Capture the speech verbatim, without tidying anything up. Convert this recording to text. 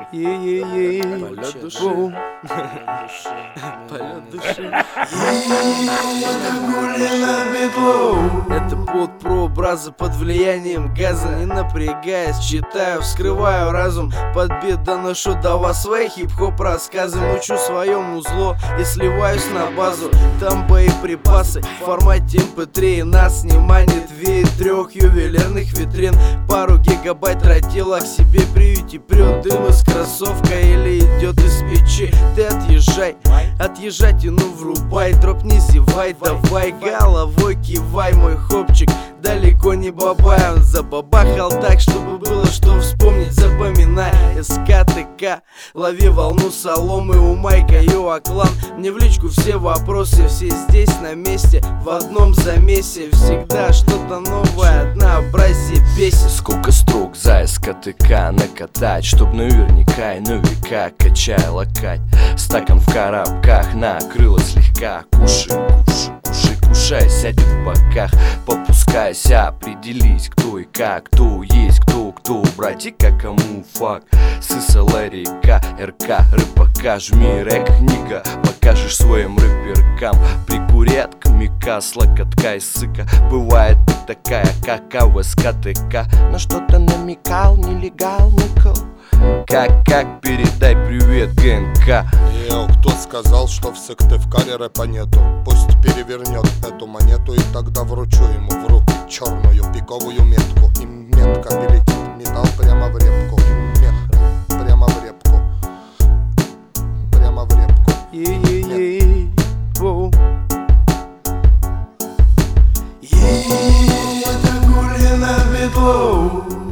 Полет души. Полет души. Это под прообраза, под влиянием газа. Не напрягаясь, читаю, вскрываю разум. Подбит доношу до вас свои хип-хоп рассказы. Мучу своему зло и сливаюсь на базу. Там боеприпасы в формате эм пэ три. Нас не манит вид трех ювелирных витрин. Пару гигабайт тротила к себе приюти. Прет дым из кроссовка или идет из печи. Ты отъезжай, отъезжай, тяну врубай. Дроп не зевай, давай головой кивай. Мой хопчик далеко не бабай. Он забабахал так, чтобы было что вспомнить. Запоминай, эс ка тэ ка. Лови волну соломы у Майка Йоаклан. Мне в личку все вопросы, все здесь на месте. В одном замесе всегда что-то новое, однообразие песен. Сколько строк за эс ка тэ ка накатать, чтоб наверняка и на века качай локать. Стакан в коробках накрыло слегка. Кушай, кушай, кушай, кушай, сядет в боках. Попускайся, определись, кто и как. Кто есть, кто, кто, братика, кому фак. Сыса, ларика, эр ка, рыбака. Жми рэк, книга, покажешь своим рэперкам. Прикурятка, мика, слокотка и сыка. Бывает ты такая, как а в эс ка тэ ка. На что-то намекал, нелегал, никол. Как, как, передай привет гэ эн ка. Йоу, кто сказал, что в Сыктывкаре рэпа нету? Пусть перевернет эту монету, и тогда вручу ему в руки черную пиковую метку. И метка перелетит металл прямо в репку. И метка прямо в репку. Прямо в репку. Е-е-е, воу. Это Гулина Бетлоу.